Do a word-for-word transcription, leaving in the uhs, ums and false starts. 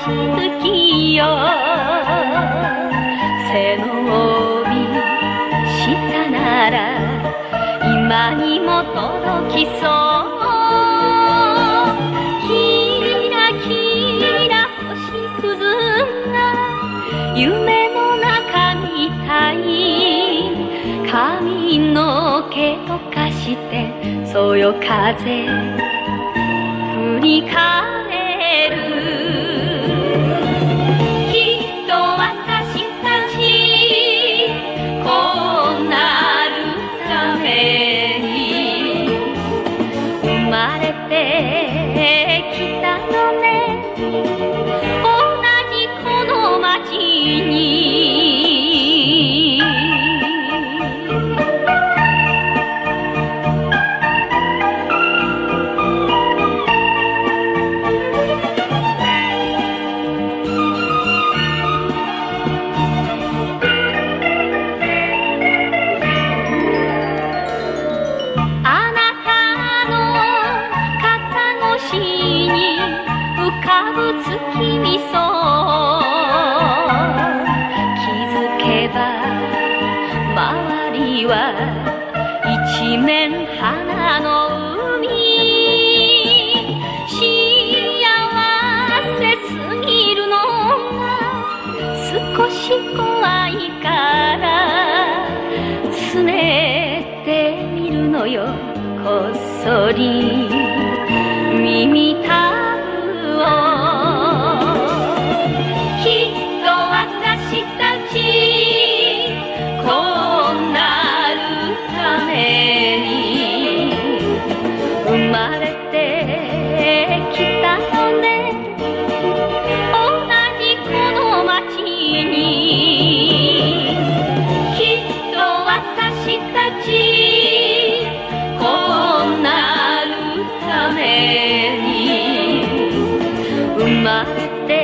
月よ背伸びしたなら今にも届きそうキラキラ星屑が夢の中みたい髪の毛とかしてそよ風振り返るきっと私たちこうなるために生まれてきたのね同じこの街に浮かぶ月見そう気づけば周りは一面花の海幸せすぎるのが少し怖いからつねってみるのよこっそり耳たぶきっと私たちこうなるために生まれてきたのね同じこの街にきっと私たちこうなるために生まれて